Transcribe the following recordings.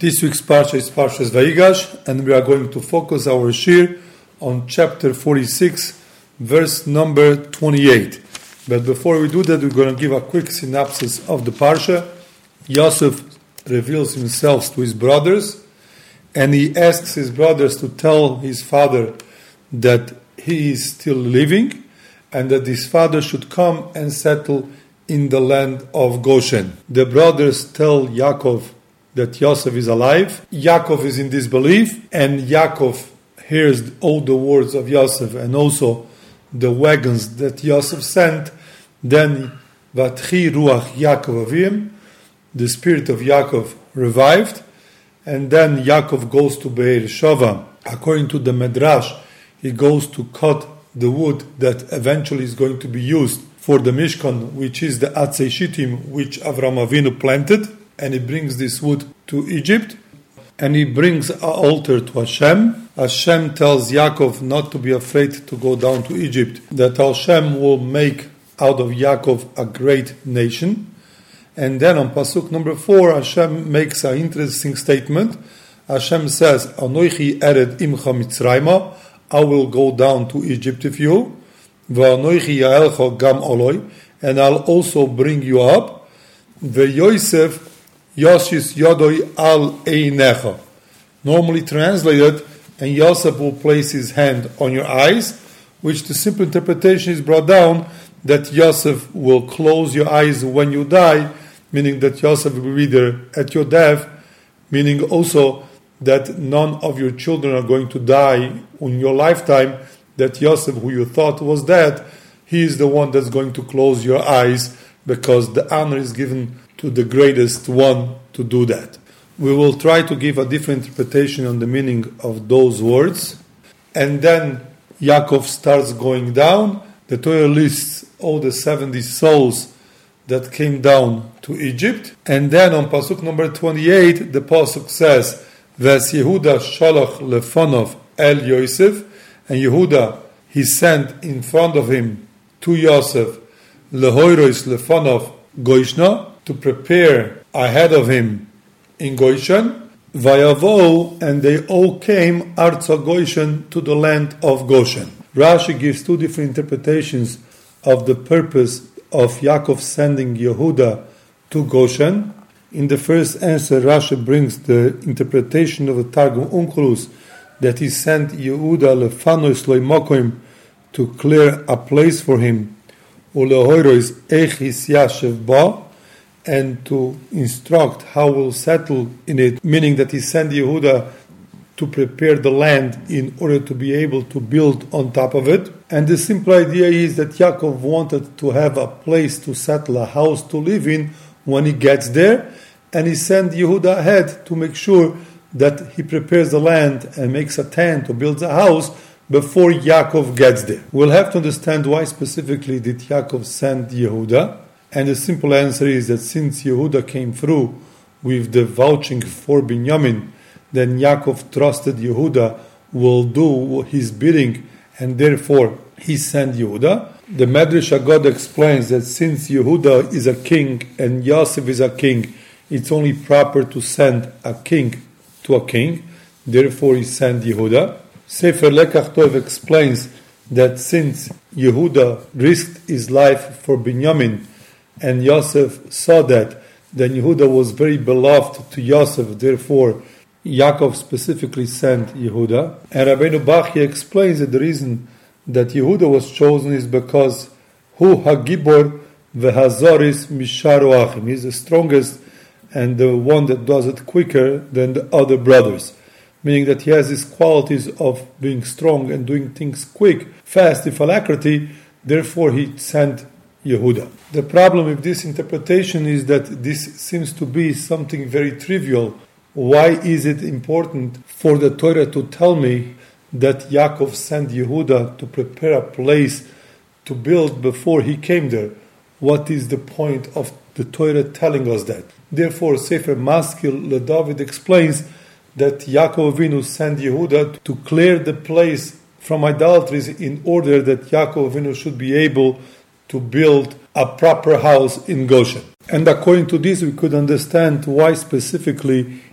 This week's Parsha is Parshas Vayigash, and we are going to focus our shir on chapter 46, verse number 28. But before we do that, we're going to give a quick synopsis of the Parsha. Yosef reveals himself to his brothers, and he asks his brothers to tell his father that he is still living, and that his father should come and settle in the land of Goshen. The brothers tell Yaakov that Yosef is alive. Yaakov is in disbelief, and Yaakov hears all the words of Yosef and also the wagons that Yosef sent. Then Vatchi Ruach Yaakov Avim, the spirit of Yaakov revived, and then Yaakov goes to Be'er Sheva. According to the Medrash, he goes to cut the wood that eventually is going to be used for the Mishkan, which is the Atzei Shittim, which Avram Avinu planted, and he brings this wood to Egypt, and he brings an altar to Hashem. Hashem tells Yaakov not to be afraid to go down to Egypt, that Hashem will make out of Yaakov a great nation. And then on Pasuk number 4, Hashem makes an interesting statement. Hashem says, Anoichi ered imcha Mitzrayma, I will go down to Egypt with you, V'anoichi yaelcha gam oloi, and I'll also bring you up, V'Yosef Yoshis Yodoi al Einecha. Normally translated, and Yosef will place his hand on your eyes, which the simple interpretation is brought down that Yosef will close your eyes when you die, meaning that Yosef will be there at your death, meaning also that none of your children are going to die in your lifetime, that Yosef, who you thought was dead, he is the one that's going to close your eyes, because the honor is given to the greatest one to do that. We will try to give a different interpretation on the meaning of those words. And then Yaakov starts going down. The Torah lists all the 70 souls that came down to Egypt. And then on Pasuk number 28, the Pasuk says, Ves Yehuda shalach lefanov el Yosef, and Yehuda, he sent in front of him to Yosef, lehoiros lefanov Goishna, to prepare ahead of him in Goshen, Vayavo, and they all came Arza Goshen, to the land of Goshen. Rashi gives two different interpretations of the purpose of Yaakov sending Yehuda to Goshen. In the first answer, Rashi brings the interpretation of the Targum Onkelos, that he sent Yehuda lefanos loimokoim, to clear a place for him, ulehoiros echis yashev ba, and to instruct how we'll settle in it, meaning that he sent Yehuda to prepare the land in order to be able to build on top of it. And the simple idea is that Yaakov wanted to have a place to settle, a house to live in when he gets there, and he sent Yehuda ahead to make sure that he prepares the land and makes a tent or builds a house before Yaakov gets there. We'll have to understand why specifically did Yaakov send Yehuda. And the simple answer is that since Yehuda came through with the vouching for Binyamin, then Yaakov trusted Yehuda will do his bidding, and therefore he sent Yehuda. The Medrash Agada explains that since Yehuda is a king and Yosef is a king, it's only proper to send a king to a king, therefore he sent Yehuda. Sefer Lekach Tov explains that since Yehuda risked his life for Binyamin, and Yosef saw that, then Yehuda was very beloved to Yosef, therefore Yaakov specifically sent Yehuda. And Rabbeinu Bachya explains that the reason that Yehuda was chosen is because Hu Hagibor Vehazoris Misharu Achim, he's the strongest and the one that does it quicker than the other brothers, meaning that he has these qualities of being strong and doing things quick, fast, with alacrity, therefore he sent Yehuda. The problem with this interpretation is that this seems to be something very trivial. Why is it important for the Torah to tell me that Yaakov sent Yehuda to prepare a place to build before he came there? What is the point of the Torah telling us that? Therefore, Sefer Maskil LeDavid explains that Yaakov Avinu sent Yehuda to clear the place from idolatries in order that Yaakov Avinu should be able to build a proper house in Goshen. And according to this, we could understand why specifically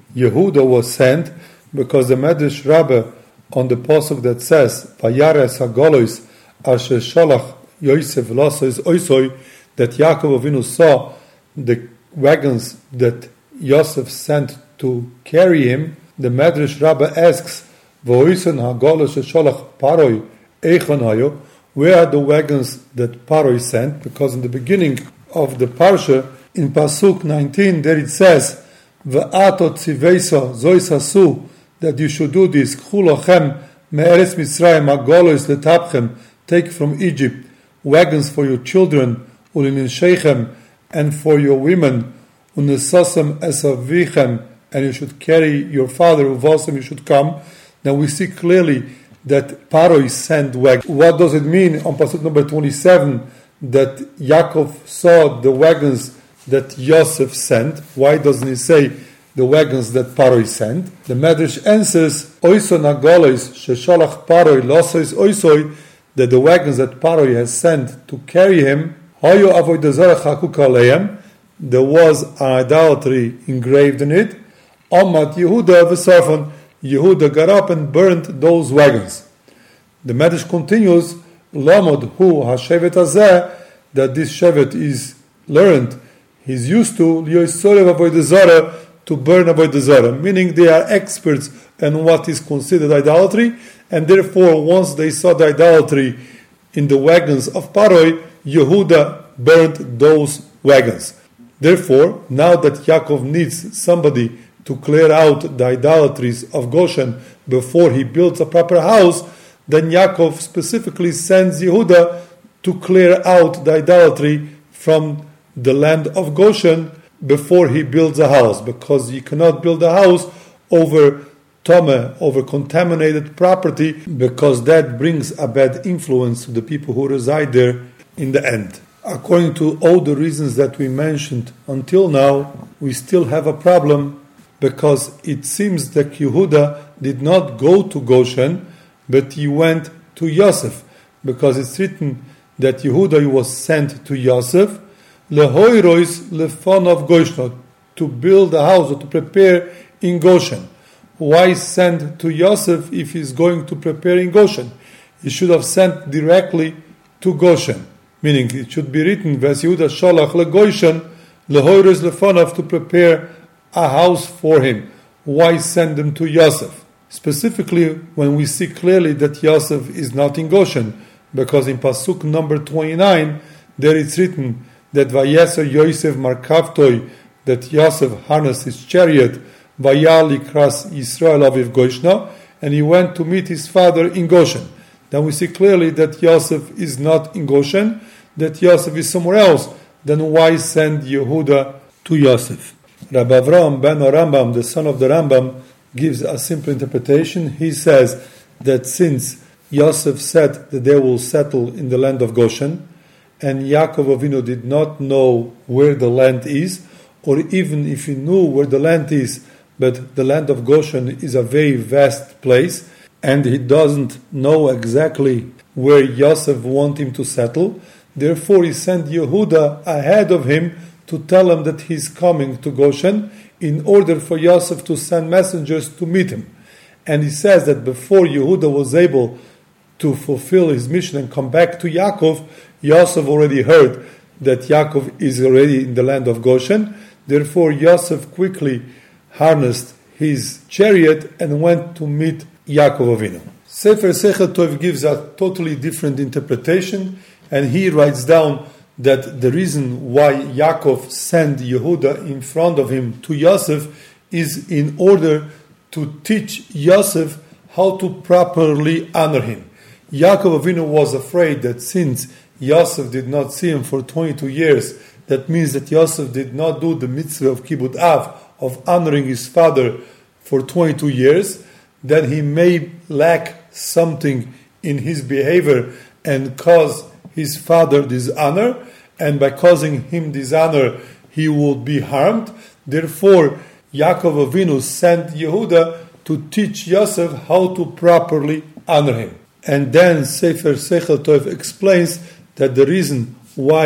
Yehuda was sent because the Medrash Rabbah on the pasuk that says Vayares Hagolois Asher Shalach Yosef Lasois Oisoi, that Yaakov Avinu saw the wagons that Yosef sent to carry him. The Medrash Rabbah asks, V'oisen Hagolois Shalach Paroi Eichon Hayo, where are the wagons that Paroi sent? Because in the beginning of the parsha, in pasuk 19, there it says, V'ato tziveiso zois hasu, that you should do this. K'chu lochem me'eretz Mitzrayim hagolois letapchem, take from Egypt wagons for your children, ulininshechem, and for your women, unesosem esavichem, and you should carry your father, uvosem, you should come. Now we see clearly that Paroi sent wagons. What does it mean on pasuk number 27 that Yaakov saw the wagons that Yosef sent? Why doesn't he say the wagons that Paroi sent? The Medrash answers, Oison agolois sheshalach Paroi losois oisoi, that the wagons that Paroi has sent to carry him, hoyo avodah zarah chakuk aleim, there was an idolatry engraved in it. Amat Yehuda v'sarfon, Yehuda got up and burned those wagons. The Medrash continues, Lamod hu hashevet hazeh, that this shevet is learned, he's used to liyosorev avodah zarah, to burn avodah zarah, meaning they are experts in what is considered idolatry, and therefore once they saw the idolatry in the wagons of Paroi, Yehuda burned those wagons. Therefore, now that Yaakov needs somebody to clear out the idolatries of Goshen before he builds a proper house, then Yaakov specifically sends Yehuda to clear out the idolatry from the land of Goshen before he builds a house, because you cannot build a house over Tomeh, over contaminated property, because that brings a bad influence to the people who reside there in the end. According to all the reasons that we mentioned until now, we still have a problem, because it seems that Yehuda did not go to Goshen, but he went to Yosef, because it's written that Yehuda was sent to Yosef, lehoirois lefon of Goshen, to build a house or to prepare in Goshen. Why send to Yosef if he's going to prepare in Goshen? He should have sent directly to Goshen, meaning it should be written, Ves Yehuda shalach leGoshen, lehoirois lefonav, to prepare a house for him. Why send them to Yosef? Specifically, when we see clearly that Yosef is not in Goshen, because in pasuk number 29, there it's written that Vayeser Yosef Markavtoi, that Yosef harnessed his chariot, Vayali Kras Yisrael Aviv Goshna, and he went to meet his father in Goshen. Then we see clearly that Yosef is not in Goshen, that Yosef is somewhere else. Then why send Yehuda to Yosef? Rabbi Avraham ben Rambam, the son of the Rambam, gives a simple interpretation. He says that since Yosef said that they will settle in the land of Goshen, and Yaakov Avinu did not know where the land is, or even if he knew where the land is, but the land of Goshen is a very vast place, and he doesn't know exactly where Yosef wants him to settle, therefore he sent Yehuda ahead of him to tell him that he's coming to Goshen, in order for Yosef to send messengers to meet him. And he says that before Yehuda was able to fulfill his mission and come back to Yaakov, Yosef already heard that Yaakov is already in the land of Goshen. Therefore, Yosef quickly harnessed his chariot and went to meet Yaakov Avinu. Sefer Sechel Tov gives a totally different interpretation, and he writes down that the reason why Yaakov sent Yehuda in front of him to Yosef is in order to teach Yosef how to properly honor him. Yaakov Avinu was afraid that since Yosef did not see him for 22 years, that means that Yosef did not do the mitzvah of Kibbut Av, of honoring his father for 22 years, then he may lack something in his behavior and cause his father dishonor, and by causing him dishonor, he would be harmed. Therefore, Yaakov Avinu sent Yehuda to teach Yosef how to properly honor him. And then Sefer Sechel Tov explains that the reason why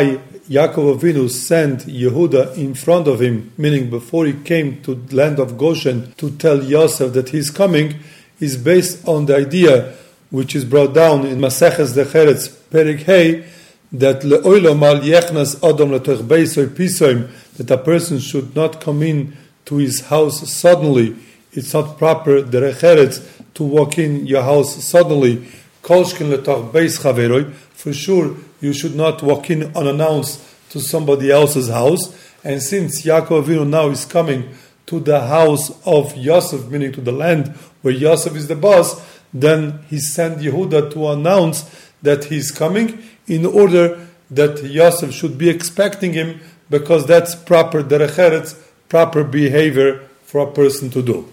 Yaakov Avinu sent Yehuda in front of him, meaning before he came to the land of Goshen to tell Yosef that he's coming, is based on the idea which is brought down in Maseches Decheretz Perik Hey, that le'olam al yechnas adam letoch beisoy pisoim, that a person should not come in to his house suddenly. It's not proper derecheretz to walk in your house suddenly. Kolshkin letoch beis chaveroi, for sure you should not walk in unannounced to somebody else's house. And since Yaakov Avinu now is coming to the house of Yosef, meaning to the land where Yosef is the boss, then he sent Yehuda to announce that he's coming, in order that Yosef should be expecting him, because that's proper derech eretz, proper behavior for a person to do.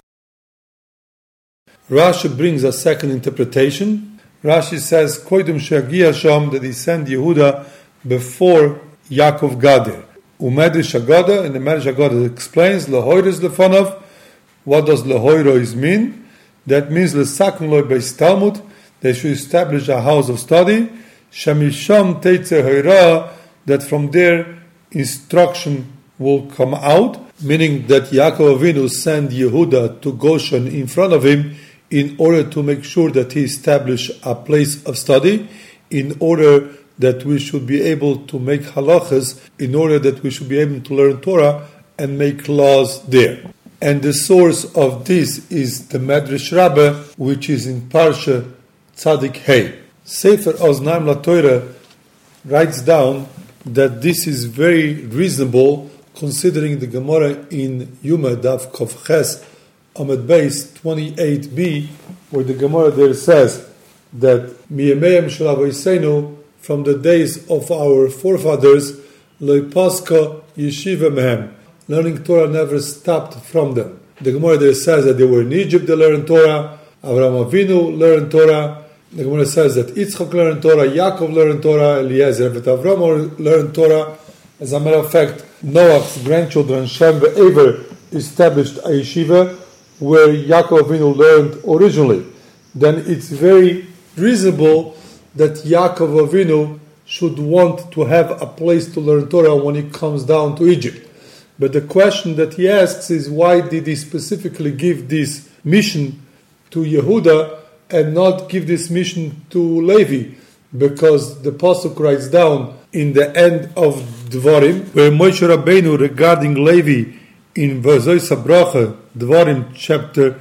Rashi brings a second interpretation. Rashi says, Koidum she'agia sham, that he sent Yehuda before Yaakov got there. Umedrash Haggadah, and the Medrash Haggadah explains, Lehoiro is lefanov. What does lehoiro mean? That means lesakon loy beis Talmud, they should establish a house of study, Shamisham teitze hoira, that from there instruction will come out, meaning that Yaakov Avinu sent Yehuda to Goshen in front of him in order to make sure that he establish a place of study, in order that we should be able to make halachas, in order that we should be able to learn Torah and make laws there. And the source of this is the Medrash Rabbah, which is in Parsha Tzadik Hey. Sefer Oznaim LaTorah writes down that this is very reasonable, considering the Gemara in Yuma Daf Kov Ches Amud Beis 28b, where the Gemara there says that Miyameim Shel Avoseinu, from the days of our forefathers, Lo Paska Yeshiva Mehem, learning Torah never stopped from them. The Gemara there says that they were in Egypt, they learned Torah, Avraham Avinu learned Torah. The Gemara says that Yitzchak learned Torah, Yaakov learned Torah, Eliezer and Avram learned Torah. As a matter of fact, Noach's grandchildren, Shem and Ever, established a yeshiva where Yaakov Avinu learned originally. Then it's very reasonable that Yaakov Avinu should want to have a place to learn Torah when he comes down to Egypt. But the question that he asks is, why did he specifically give this mission to Yehuda and not give this mission to Levi? Because the Pasuk writes down in the end of Dvarim, where Moshe Rabbeinu regarding Levi in V'zois HaBracha, Dvarim chapter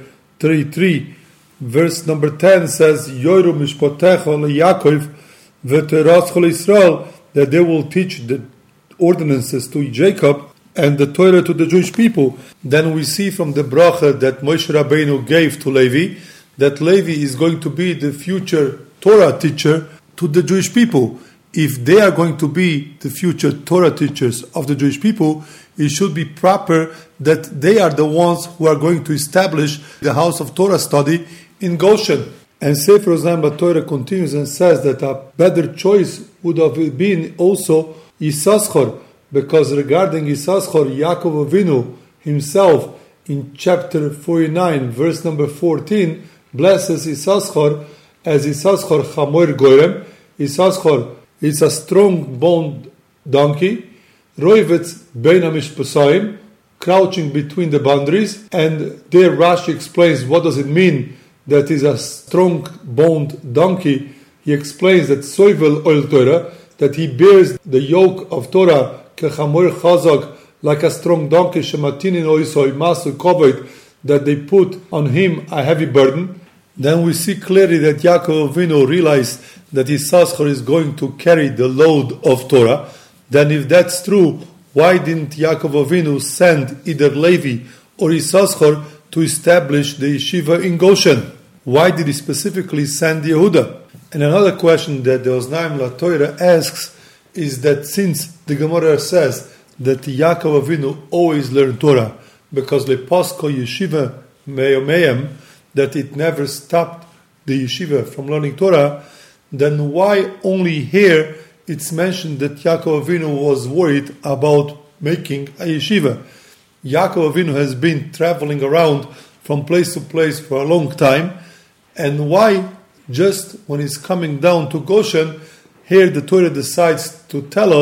33, verse number 10 says, Yoru mishpotecha leYaakov v'torascha leYisrael, that they will teach the ordinances to Jacob and the Torah to the Jewish people. Then we see from the bracha that Moshe Rabbeinu gave to Levi, that Levi is going to be the future Torah teacher to the Jewish people. If they are going to be the future Torah teachers of the Jewish people, it should be proper that they are the ones who are going to establish the house of Torah study in Goshen. And Sefer Oznaim LaTorah continues and says that a better choice would have been also Yisachar, because regarding Yisachar, Yaakov Avinu himself in chapter 49, verse number 14, blesses Yisachar as Yisachar Chamor Goyrem. Yisachar is a strong-boned donkey, Roivetz Bein HaMishpasaim, crouching between the boundaries. And there Rashi explains what does it mean that is a strong-boned donkey. He explains that Soivel Oil Torah, that he bears the yoke of Torah Kechamor Chazak, like a strong donkey, Shematinin Oisoi Masu Kovod, that they put on him a heavy burden. Then we see clearly that Yaakov Avinu realized that Yisachar is going to carry the load of Torah. Then if that's true, why didn't Yaakov Avinu send either Levi or Yisachar to establish the yeshiva in Goshen? Why did he specifically send Yehuda? And another question that the Oznaim LaTorah asks is that since the Gemara says that Yaakov Avinu always learned Torah, because Le Pasko Yeshiva Me'omeim, that it never stopped the yeshiva from learning Torah, then why only here it's mentioned that Yaakov Avinu was worried about making a yeshiva? Yaakov Avinu has been traveling around from place to place for a long time, and why just when he's coming down to Goshen, here the Torah decides to tell us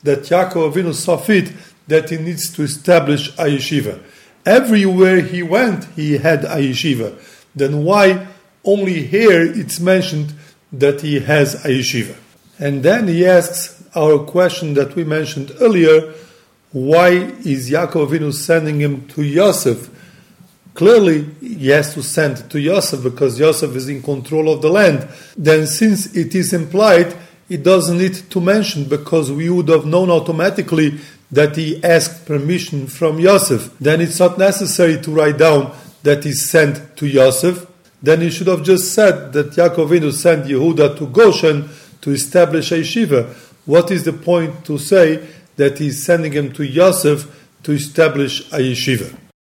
that Yaakov Avinu saw fit that he needs to establish a yeshiva. Everywhere he went, he had a yeshiva. Then why only here it's mentioned that he has a yeshiva? And then he asks our question that we mentioned earlier, why is Yaakov Avinu sending him to Yosef? Clearly, he has to send to Yosef because Yosef is in control of the land. Then since it is implied, it doesn't need to mention because we would have known automatically that he asked permission from Yosef. Then it's not necessary to write down that he sent to Yosef. Then he should have just said that Yaakov Avinu sent Yehuda to Goshen to establish a yeshiva. What is the point to say that he's sending him to Yosef to establish a yeshiva?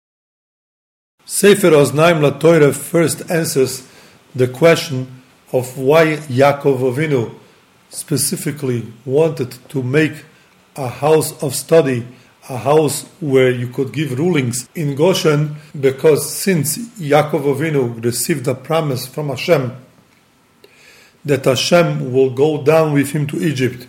Sefer Oznaim LaTorah first answers the question of why Yaakov Avinu specifically wanted to make a house of study, a house where you could give rulings in Goshen, because since Yaakov Avinu received a promise from Hashem that Hashem will go down with him to Egypt,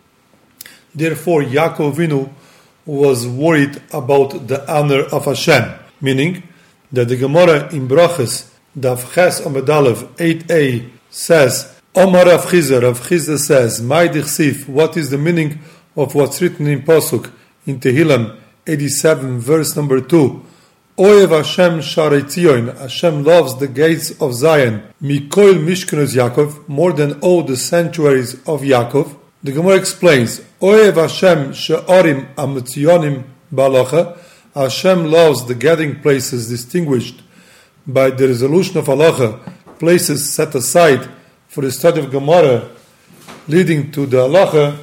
therefore Yaakov Avinu was worried about the honor of Hashem, meaning that the Gemara in Brachos, Daf Ches Amud Aleph 8a says, Omar Rav Chizda says, Mai Dichsif, what is the meaning of what's written in Pasuk, in Tehillim 87, verse number 2, Oyev Hashem Sharei Tzion, Hashem loves the gates of Zion, Mikoil Mishkenos Yaakov, more than all the sanctuaries of Yaakov. The Gemara explains, Oyev Hashem She'orim Ametziyonim Balacha, Hashem loves the gathering places distinguished by the resolution of halacha, places set aside for the study of Gemara leading to the halacha,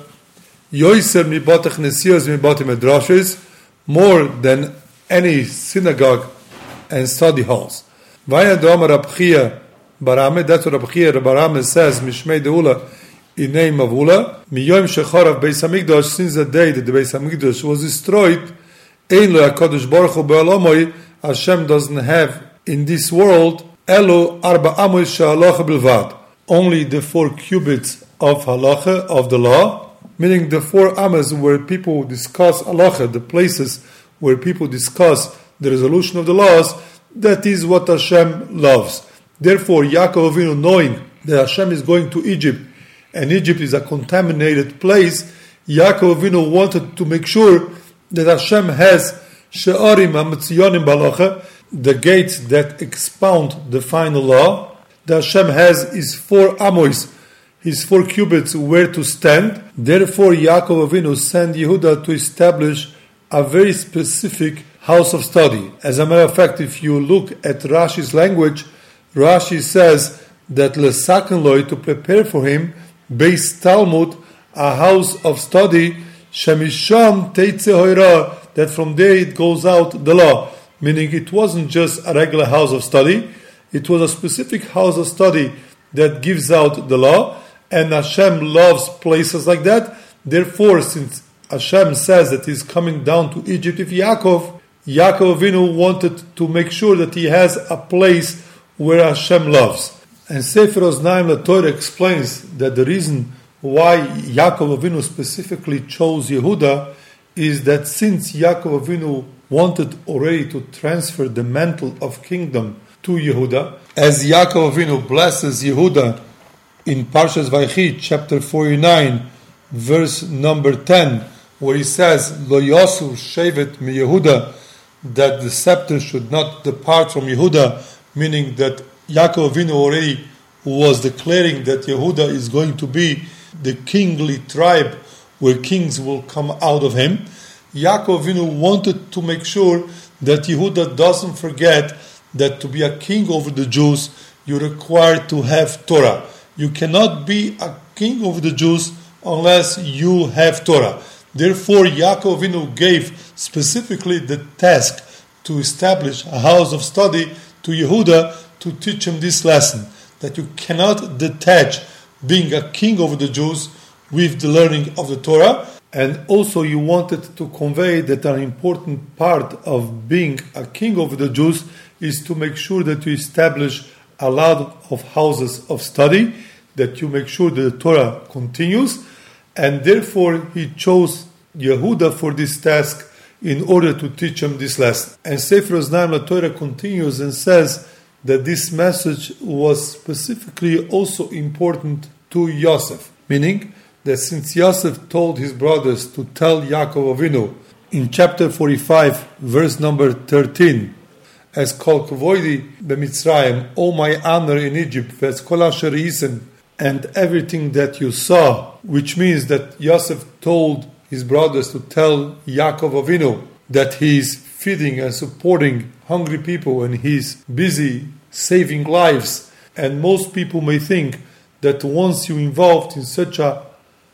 Yoiser mibatech nesios mibatech medrashes, more than any synagogue and study halls. Vaya do'amar Rab Chia Barame, that's what Rab Chia Barame says, Mishmei Deula, in name of Ula, Miyoim Shecharav Beis HaMikdash, since the day that the Beis HaMikdash was destroyed, Ein lo HaKadosh Baruch Hu be'olamoi, Hashem doesn't have in this world, Elo arba amoy she'halacha bilvad, only the 4 cubits of halacha, of the law, meaning the 4 amas where people discuss halacha, the places where people discuss the resolution of the laws, that is what Hashem loves. Therefore, Yaakov Avinu, knowing that Hashem is going to Egypt, and Egypt is a contaminated place, Yaakov Avinu wanted to make sure that Hashem has She'arim HaMetziyonim Balacha, the gates that expound the final law. That Hashem has his 4 amois, his 4 cubits where to stand. Therefore, Yaakov Avinu sent Yehuda to establish a very specific house of study. As a matter of fact, if you look at Rashi's language, Rashi says that Lesaken Loi, to prepare for him, Beis Talmud, a house of study, Shemisham Teitze Hoira, that from there it goes out the law. Meaning it wasn't just a regular house of study, it was a specific house of study that gives out the law, and Hashem loves places like that. Therefore, since Hashem says that he's coming down to Egypt with Yaakov Avinu wanted to make sure that he has a place where Hashem loves. And Sefer Oznaim LaTorah explains that the reason why Yaakov Avinu specifically chose Yehuda is that since Yaakov Avinu wanted already to transfer the mantle of kingdom to Yehuda, as Yaakov Avinu blesses Yehuda in Parshas Vayechi, chapter 49, verse number 10, where he says, Lo Yosu Shevet mi Yehuda, that the scepter should not depart from Yehuda, meaning that Yaakov Avinu already was declaring that Yehuda is going to be the kingly tribe where kings will come out of him. Yaakov Avinu wanted to make sure that Yehuda doesn't forget that to be a king over the Jews, you're required to have Torah. You cannot be a king over the Jews unless you have Torah. Therefore, Yaakov Avinu gave specifically the task to establish a house of study to Yehuda to teach him this lesson, that you cannot detach being a king over the Jews with the learning of the Torah. And also you wanted to convey that an important part of being a king over the Jews is to make sure that you establish a lot of houses of study, that you make sure that the Torah continues. and therefore he chose Yehuda for this task in order to teach him this lesson. And Sefer Oznaim LaTorah continues and says that this message was specifically also important to Yosef, meaning that since Yosef told his brothers to tell Yaakov Avinu in chapter 45, verse number 13, as Kol Kavoidi b'Mitzrayim, all my honor in Egypt, Ves Kol Asher Yisen, and everything that you saw, which means that Yosef told his brothers to tell Yaakov Avinu that he is feeding and supporting hungry people and he's busy saving lives. And most people may think that once you're involved in such a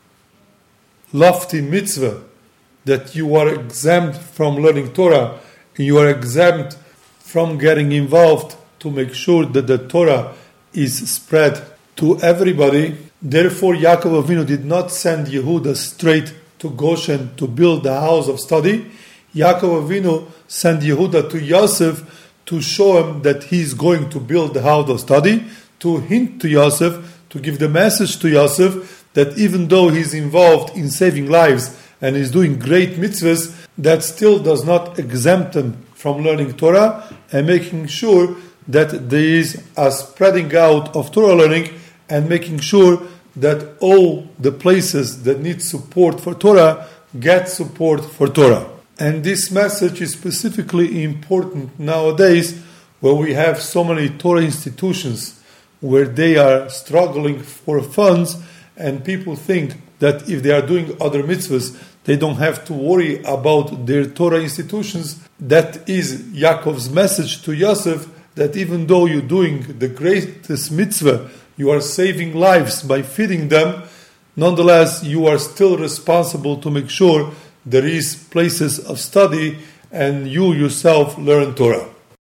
lofty mitzvah, that you are exempt from learning Torah, and you are exempt from getting involved to make sure that the Torah is spread to everybody. Therefore, Yaakov Avinu did not send Yehuda straight to Goshen to build the house of study. Yaakov Avinu sent Yehuda to Yosef to show him that he is going to build the house of study, to hint to Yosef, to give the message to Yosef that even though he's involved in saving lives and is doing great mitzvahs, that still does not exempt him from learning Torah, and making sure that there is a spreading out of Torah learning, and making sure that all the places that need support for Torah get support for Torah. And this message is specifically important nowadays, where we have so many Torah institutions where they are struggling for funds, and people think that if they are doing other mitzvahs, they don't have to worry about their Torah institutions. That is Yaakov's message to Yosef, that even though you're doing the greatest mitzvah, you are saving lives by feeding them, nonetheless, you are still responsible to make sure there is places of study and you yourself learn Torah.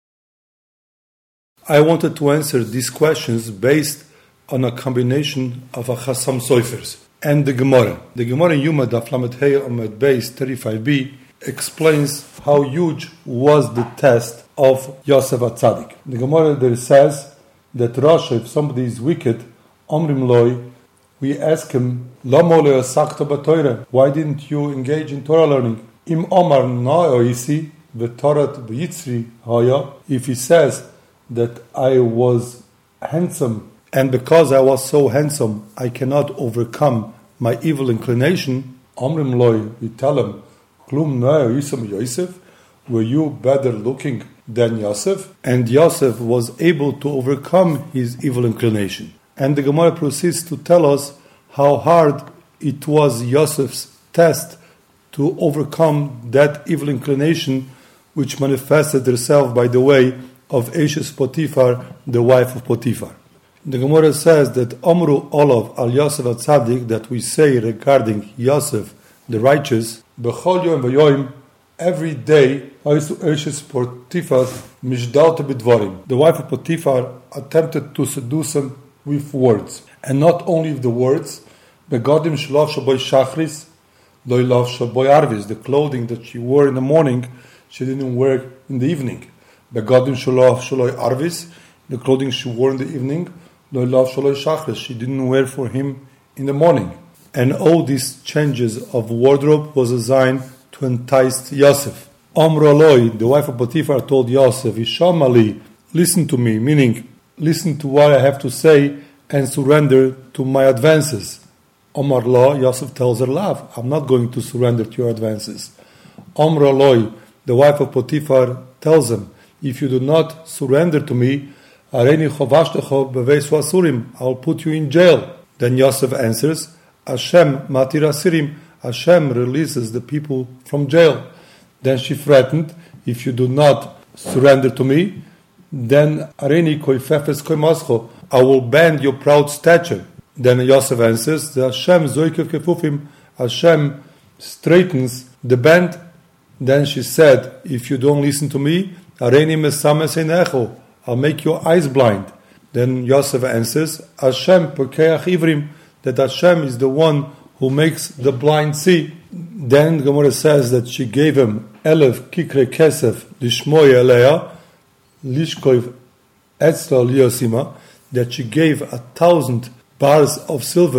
I wanted to answer these questions based on a combination of a Chassam Soifers and the Gemara. The Gemara in Yuma Daf Lamed Hey Amud Beis 35b explains how huge was the test of Yosef HaTzadik. The Gemara there says that Rasha, if somebody is wicked, Omrim Loi, we ask him, Lama lo yasakta b'Torah? Why didn't you engage in Torah learning? Im Omar na'oisi v'torat b'yitzri haya. If he says that I was handsome, and because I was so handsome, I cannot overcome my evil inclination, Omrim Loi, we tell him, Klum na'oisam Yosef, were you better looking than Yosef? And Yosef was able to overcome his evil inclination. And the Gemara proceeds to tell us how hard it was Yosef's test to overcome that evil inclination, which manifested itself by the way of Eshes Potiphar, the wife of Potiphar. The Gemara says that Omru Olav al Yosef HaTzadik, that we say regarding Yosef the righteous, B'chol yom v'yoim, every day, Eshes Potiphar mishdalta b'dvarim. The wife of Potiphar attempted to seduce him with words, and not only with the words, begodim shlof shaboy shachris, loy lov shaboy arvis, the clothing that she wore in the morning, she didn't wear in the evening. Begodim shlof shaloy arvis, the clothing she wore in the evening, loy lov shaloy shachris, she didn't wear for him in the morning. And all these changes of wardrobe was designed to entice Yosef. Omra loy, the wife of Potiphar, told Yosef, Ishamali, listen to me, meaning listen to what I have to say and surrender to my advances. Omar lo, Yosef tells her, love, I'm not going to surrender to your advances. Omra loy, the wife of Potiphar, tells him, if you do not surrender to me, Areni chovashtecho beveis asurim, I'll put you in jail. Then Yosef answers, Hashem matir asirim, Hashem releases the people from jail. Then she threatened, if you do not surrender to me, then Areni koifefes koimascho, I will bend your proud stature. Then Yosef answers, the Hashem zoikev kefufim, Hashem straightens the band. Then she said, if you don't listen to me, Areni mesames einecho, I'll make your eyes blind. Then Yosef answers, Hashem pokeach ivrim, that Hashem is the one who makes the blind see. Then Gemara says that she gave him 11 kikre kesef lishmoy eleya, lishkoiv etzla liyosima, that she gave 1,000 bars of silver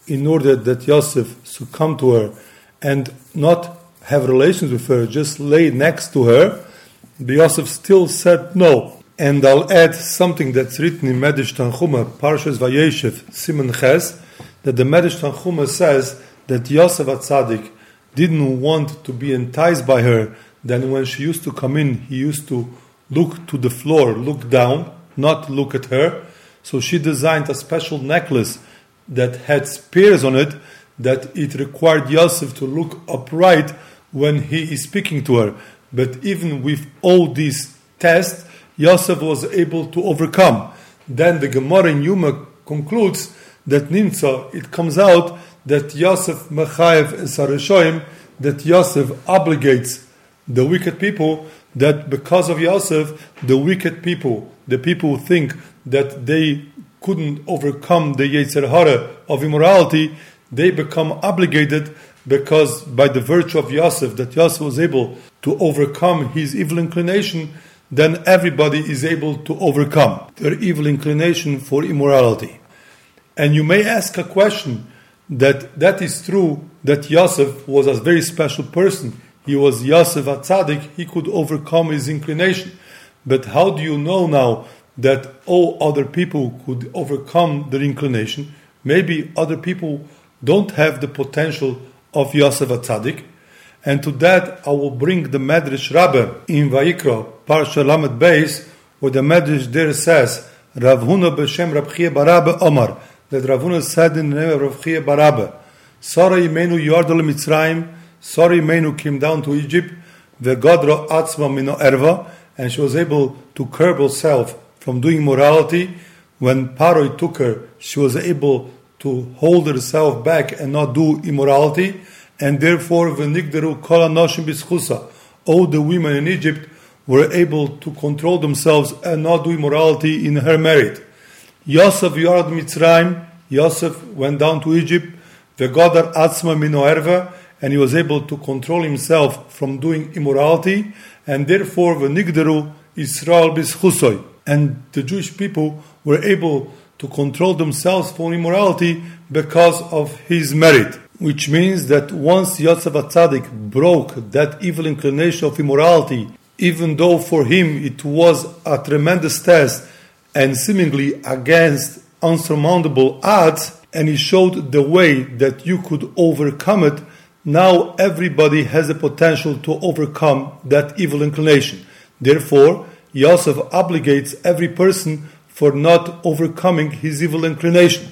in order that Yosef should come to her and not have relations with her, just lay next to her, but Yosef still said no. And I'll add something that's written in Medrash Tanchuma, Parshas Vayeshev, Siman Ches, that the Medrash Tanchuma says that Yosef HaTzadik didn't want to be enticed by her. Then when she used to come in, he used to look to the floor, look down, not look at her. So she designed a special necklace that had spears on it, that it required Yosef to look upright when he is speaking to her. But even with all these tests, Yosef was able to overcome. Then the Gemara in Yuma concludes that Nimtza, it comes out that Yosef Mechayev Esareshoim, that Yosef obligates the wicked people, that because of Yosef, the wicked people, the people who think that they couldn't overcome the Yetzer Hara of immorality, they become obligated because by the virtue of Yosef, that Yosef was able to overcome his evil inclination, then everybody is able to overcome their evil inclination for immorality. And you may ask a question that is true, that Yosef was a very special person. He was Yosef HaTzadik, he could overcome his inclination. But how do you know now that all other people could overcome their inclination? Maybe other people don't have the potential of Yosef HaTzadik. And to that I will bring the Medrash Rabbah in Vayikra, Parsha Lamed Beis, where the Medrash there says, Rav Huna b'Shem Rav Chiya bar Abba Omar, that Rav Huna said in the name of Rav Chiya bar Abba, Sara Imenu Yordal Mitzrayim, Sara Imenu came down to Egypt, Vegadra Atzma Mino Erva, and she was able to curb herself from doing morality. When Paroi took her, she was able to hold herself back and not do immorality, and therefore V'nigderu Kol HaNoshim B'Schusa, all the women in Egypt were able to control themselves and not do immorality in her merit. Yosef Yard Mitzrayim, Yosef went down to Egypt, Vegadar Atzma Mino Erva, and he was able to control himself from doing immorality, and therefore V'nigderu Israel B'Schusoi, and the Jewish people were able to control themselves from immorality because of his merit. Which means that once Yosef HaTzadik broke that evil inclination of immorality, even though for him it was a tremendous test and seemingly against unsurmountable odds, and he showed the way that you could overcome it, now everybody has the potential to overcome that evil inclination. Therefore, Yosef obligates every person for not overcoming his evil inclination.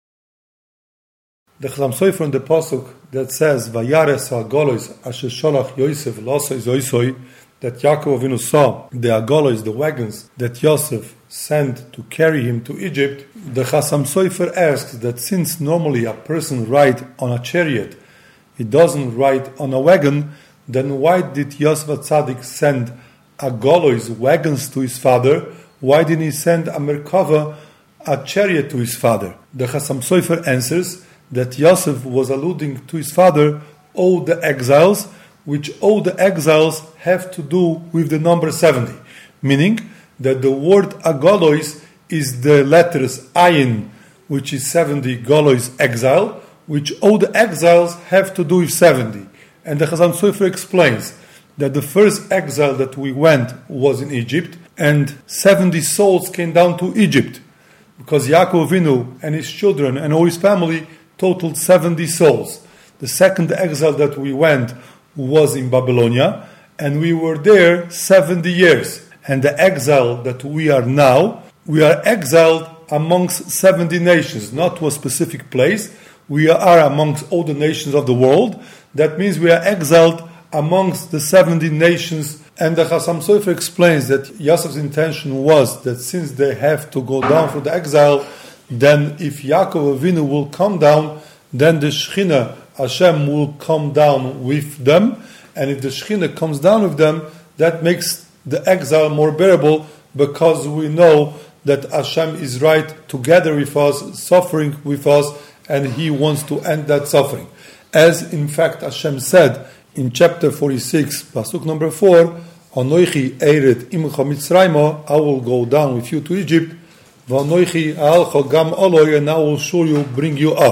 The Chazam Sofer in the pasuk that says Vayares ha'agolois asher sholach Yosef l'asoi zoisoi, that Yaakov Avinu saw the agolois, the wagons that Yosef sent to carry him to Egypt. The Chazam Sofer asks that since normally a person rides on a chariot, he doesn't ride on a wagon, then why did Yosef HaTzadik send agolois, wagons, to his father? Why didn't he send a merkava, a chariot, to his father? The Chazam Sofer answers that Yosef was alluding to his father, all the exiles, which all the exiles have to do with the number 70. Meaning that the word agolois is the letters ayin, which is 70, golois, exile, which all the exiles have to do with 70. And the Chazam Sofer explains that the first exile that we went was in Egypt, and 70 souls came down to Egypt, because Yaakov Avinu and his children and all his family totaled 70 souls. The second exile that we went was in Babylonia, and we were there 70 years. And the exile that we are now, we are exiled amongst 70 nations, not to a specific place. We are amongst all the nations of the world. That means we are exiled amongst the 70 nations. And the Chazam Sofer explains that Yosef's intention was that since they have to go down for the exile, then if Yaakov Avinu will come down, then the Shechina, Hashem, will come down with them. And if the Shechina comes down with them, that makes the exile more bearable, because we know that Hashem is right together with us, suffering with us, and He wants to end that suffering. As in fact Hashem said in chapter 46, pasuk number 4, Anoichi eiret imcha Mitzrayma, I will go down with you to Egypt, V'anoichi a'alcha gam oloi, and I will surely bring you up.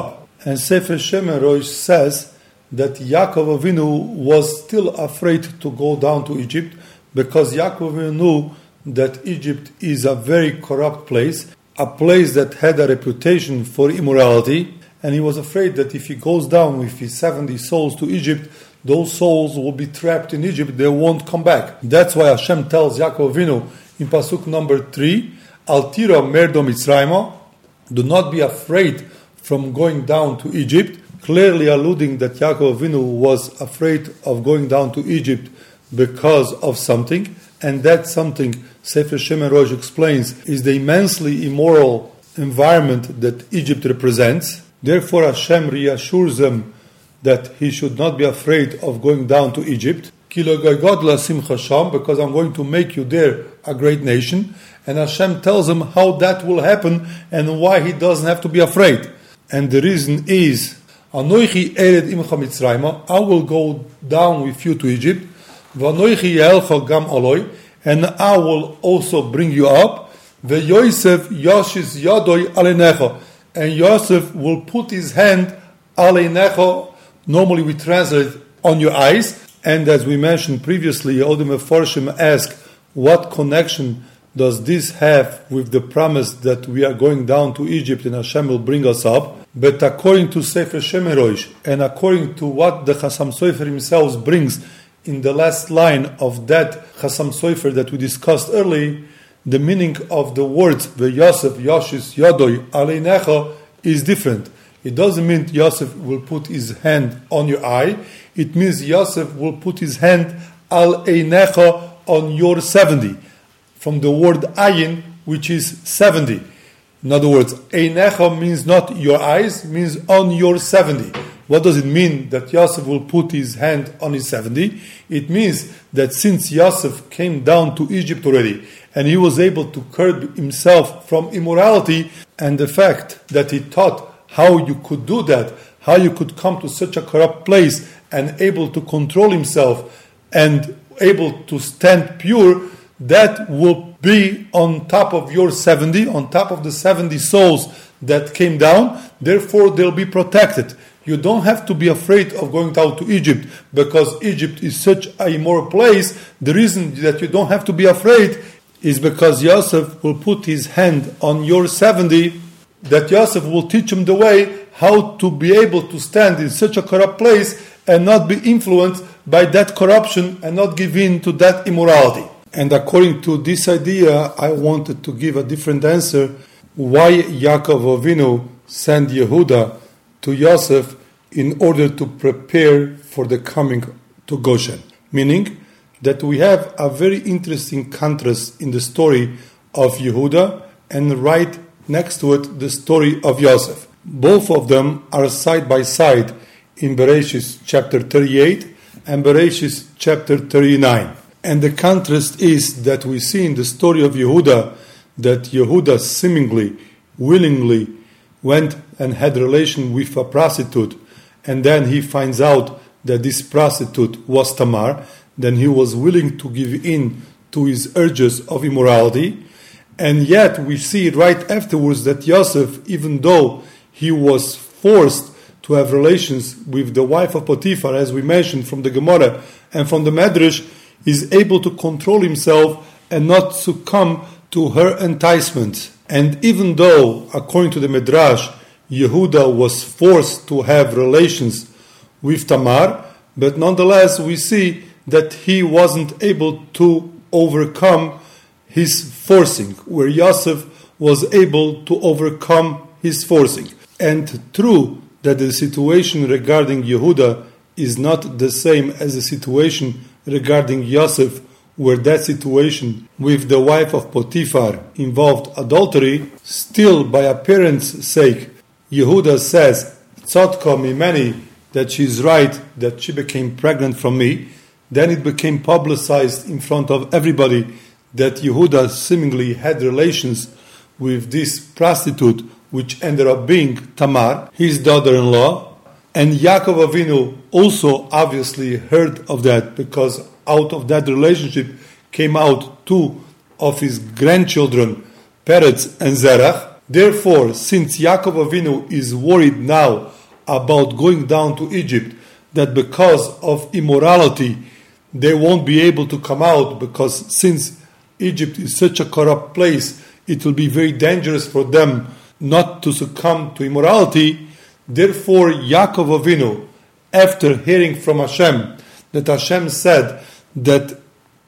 And Sefer Shemer Rosh says that Yaakov Avinu was still afraid to go down to Egypt because Yaakov Avinu knew that Egypt is a very corrupt place, a place that had a reputation for immorality, and he was afraid that if he goes down with his 70 souls to Egypt, those souls will be trapped in Egypt, they won't come back. That's why Hashem tells Yaakov Avinu in Pasuk number 3, Al tira merdo Mitzrayma, do not be afraid from going down to Egypt, clearly alluding that Yaakov Avinu was afraid of going down to Egypt because of something, and that something, Sefer Shemer Rosh explains, is the immensely immoral environment that Egypt represents. Therefore Hashem reassures them that he should not be afraid of going down to Egypt, because I'm going to make you there a great nation. And Hashem tells him how that will happen and why he doesn't have to be afraid. And the reason is, Anoichi ered imcha Mitzrayma, I will go down with you to Egypt, Vanoichi yehelcha gam aloi, and I will also bring you up, Ve'Yosef yashis yadoi aleinecha, and Yosef will put his hand aleinecha, normally we translate on your eyes, and as we mentioned previously, Odim Meforshim asked, what connection does this have with the promise that we are going down to Egypt and Hashem will bring us up? But according to Sefer Shemer Rosh, and according to what the Chassam Sofer himself brings in the last line of that Chassam Sofer that we discussed earlier, the meaning of the words Ve'Yosef Yashis Yadoi Aleinecha is different. It doesn't mean Yosef will put his hand on your eye. It means Yosef will put his hand al einecha on your 70. From the word ayin, which is 70. In other words, einecha means not your eyes, means on your 70. What does it mean that Yosef will put his hand on his 70? It means that since Yosef came down to Egypt already, and he was able to curb himself from immorality, and the fact that he taught how you could do that, how you could come to such a corrupt place and able to control himself and able to stand pure, that will be on top of your 70, on top of the 70 souls that came down. Therefore, they'll be protected. You don't have to be afraid of going down to Egypt because Egypt is such an immoral place. The reason that you don't have to be afraid is because Yosef will put his hand on your 70, that Yosef will teach him the way how to be able to stand in such a corrupt place and not be influenced by that corruption and not give in to that immorality. And according to this idea, I wanted to give a different answer why Yaakov Avinu sent Yehuda to Yosef in order to prepare for the coming to Goshen. Meaning that we have a very interesting contrast in the story of Yehuda and right next to it the story of Yosef. Both of them are side by side in Bereshis chapter 38 and Bereshis chapter 39. And the contrast is that we see in the story of Yehuda that Yehuda seemingly, willingly went and had relation with a prostitute, and then he finds out that this prostitute was Tamar. Then he was willing to give in to his urges of immorality. And yet we see right afterwards that Yosef, even though he was forced to have relations with the wife of Potiphar, as we mentioned from the Gemara and from the Medrash, is able to control himself and not succumb to her enticement. And even though, according to the Medrash, Yehuda was forced to have relations with Tamar, but nonetheless we see that he wasn't able to overcome his forcing, where Yosef was able to overcome his forcing. And true that the situation regarding Yehuda is not the same as the situation regarding Yosef, where that situation with the wife of Potiphar involved adultery, still by appearance sake, Yehuda says, Tzodka mimeni, that she is right, that she became pregnant from me. Then it became publicized in front of everybody that Yehuda seemingly had relations with this prostitute, which ended up being Tamar, his daughter-in-law. And Yaakov Avinu also obviously heard of that, because out of that relationship came out two of his grandchildren, Peretz and Zerach. Therefore, since Yaakov Avinu is worried now about going down to Egypt, that because of immorality they won't be able to come out, because since Egypt is such a corrupt place, it will be very dangerous for them not to succumb to immorality. Therefore, Yaakov Avinu, after hearing from Hashem that Hashem said that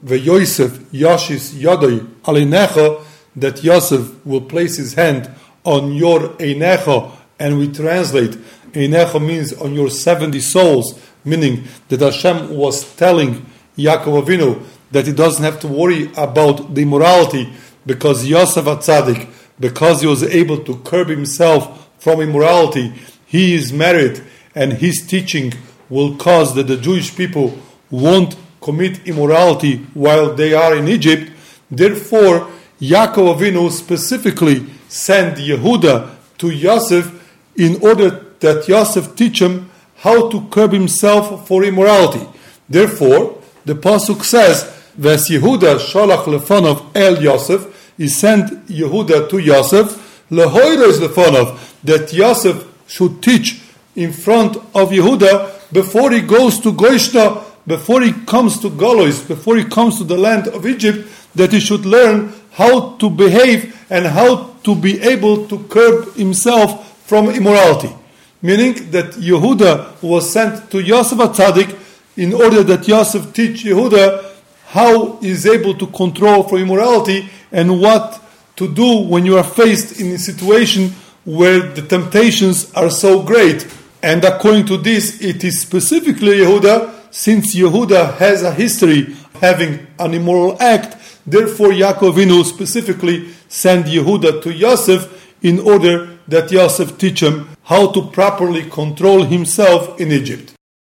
Yosef Yashis Yadoi Alinecha, that Yosef will place his hand on your Einecha, and we translate Einecha means on your 70 souls, meaning that Hashem was telling Yaakov Avinu that he doesn't have to worry about the immorality, because Yosef HaTzadik, because he was able to curb himself from immorality, he is married, and his teaching will cause that the Jewish people won't commit immorality while they are in Egypt. Therefore, Yaakov Avinu specifically sent Yehuda to Yosef in order that Yosef teach him how to curb himself for immorality. Therefore, the pasuk says, "Ves Yehuda shalach lefanov el Yosef," he sent Yehuda to Yosef, lehoiros lefanov, that Yosef should teach in front of Yehuda before he goes to Goishna, before he comes to Galois, before he comes to the land of Egypt, that he should learn how to behave and how to be able to curb himself from immorality. Meaning that Yehuda was sent to Yosef HaTzadik in order that Yosef teach Yehuda how he is able to control from immorality and what to do when you are faced in a situation where the temptations are so great. And according to this, it is specifically Yehuda, since Yehuda has a history having an immoral act. Therefore, Yaakov Avinu specifically sent Yehuda to Yosef in order that Yosef teach him how to properly control himself in Egypt.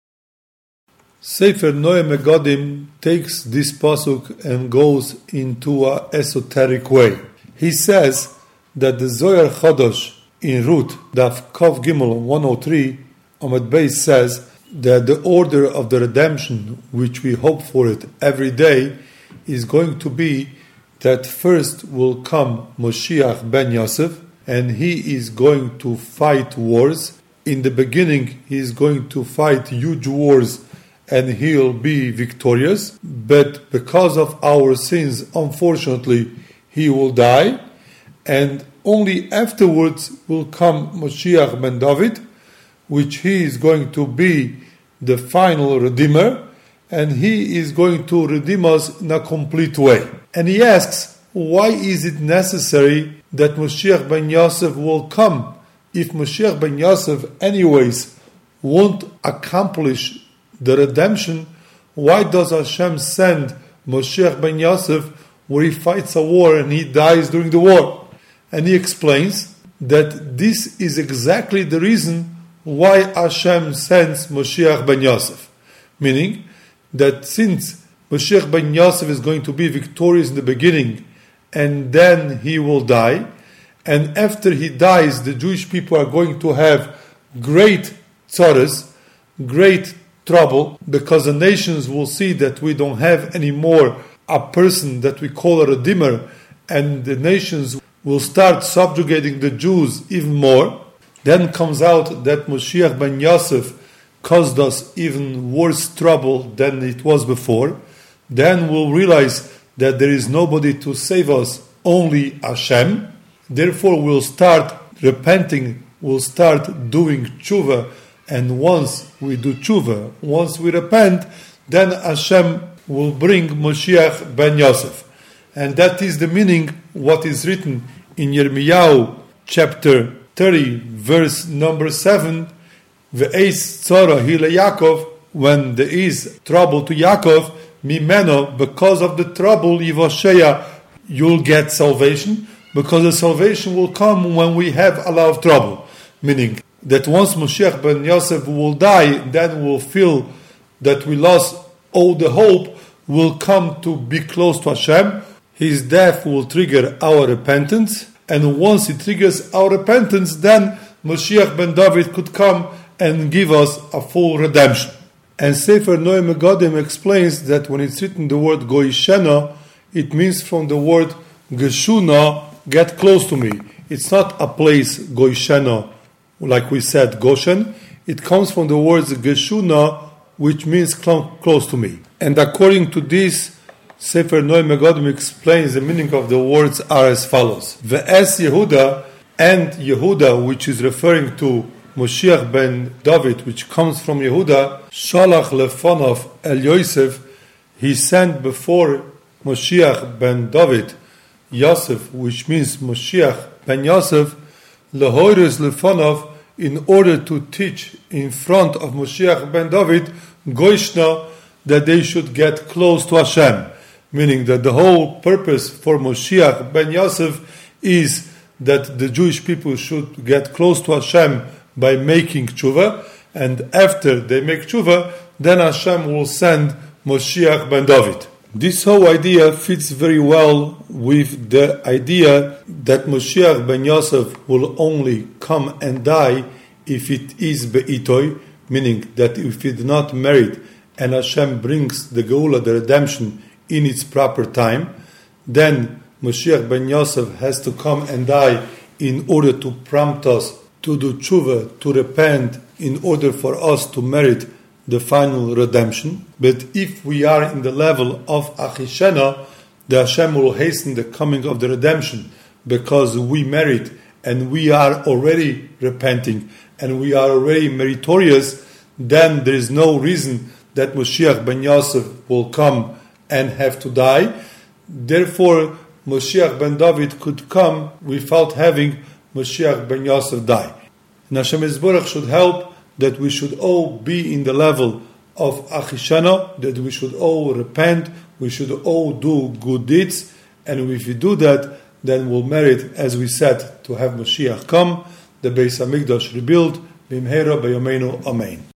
Sefer Noam Megadim takes this pasuk and goes into an esoteric way. He says that the Zohar Chodosh in Ruth, Daf Kov Gimel 103, Amud Beis says that the order of the redemption, which we hope for it every day, is going to be that first will come Moshiach ben Yosef, and he is going to fight wars. In the beginning, he is going to fight huge wars, and he'll be victorious. But because of our sins, unfortunately, he will die. And only afterwards will come Moshiach ben David, which he is going to be the final Redeemer, and he is going to redeem us in a complete way. And he asks, why is it necessary that Moshiach ben Yosef will come? If Moshiach ben Yosef anyways won't accomplish the redemption, why does Hashem send Moshiach ben Yosef where he fights a war and he dies during the war? And he explains that this is exactly the reason why Hashem sends Moshiach ben Yosef. Meaning that since Moshiach ben Yosef is going to be victorious in the beginning and then he will die, and after he dies the Jewish people are going to have great tzaras, great trouble, because the nations will see that we don't have anymore a person that we call a Redeemer, and the nations will start subjugating the Jews even more. Then comes out that Moshiach ben Yosef caused us even worse trouble than it was before. Then we'll realize that there is nobody to save us, only Hashem. Therefore we'll start repenting, we'll start doing tshuva, and once we do tshuva, once we repent, then Hashem will bring Moshiach ben Yosef. And that is the meaning what is written in Yirmiyahu chapter 30, verse number 7, Ve'eis tzara hi leYaakov, when there is trouble to Yaakov, mimeno, because of the trouble, Yivosheya, you'll get salvation, because the salvation will come when we have a lot of trouble. Meaning that once Moshiach ben Yosef will die, then we'll feel that we lost all the hope, will come to be close to Hashem. His death will trigger our repentance, and once it triggers our repentance, then Moshiach ben David could come and give us a full redemption. And Sefer Noam Megadim explains that when it's written the word Goishena, it means from the word Geshuna, get close to me. It's not a place, Goishena, like we said, Goshen. it comes from the words Geshuna, which means close to me. And according to this, Sefer Noam Megadim explains the meaning of the words are as follows. Ve'es Yehuda, and Yehuda, which is referring to Moshiach ben David, which comes from Yehuda, Shalach lefonov El Yosef, he sent before Moshiach ben David, Yosef, which means Moshiach ben Yosef, lehoires lefonov, in order to teach in front of Moshiach ben David, Goishna, that they should get close to Hashem. Meaning that the whole purpose for Moshiach ben Yosef is that the Jewish people should get close to Hashem by making tshuva, and after they make tshuva, then Hashem will send Moshiach ben David. This whole idea fits very well with the idea that Moshiach ben Yosef will only come and die if it is be'itoi, meaning that if it is not married and Hashem brings the Geula, the redemption, in its proper time, then Moshiach ben Yosef has to come and die in order to prompt us to do tshuva, to repent, in order for us to merit the final redemption. But if we are in the level of Achishena, the Hashem will hasten the coming of the redemption because we merit and we are already repenting and we are already meritorious. Then there is no reason that Moshiach ben Yosef will come and have to die. Therefore, Moshiach ben David could come without having Moshiach ben Yosef die. And Hashem Yisborach should help that we should all be in the level of Achishana, that we should all repent, we should all do good deeds, and if we do that, then we'll merit, as we said, to have Moshiach come, the Beis HaMikdash rebuilt, Bimheira B'Yomeinu, Amen.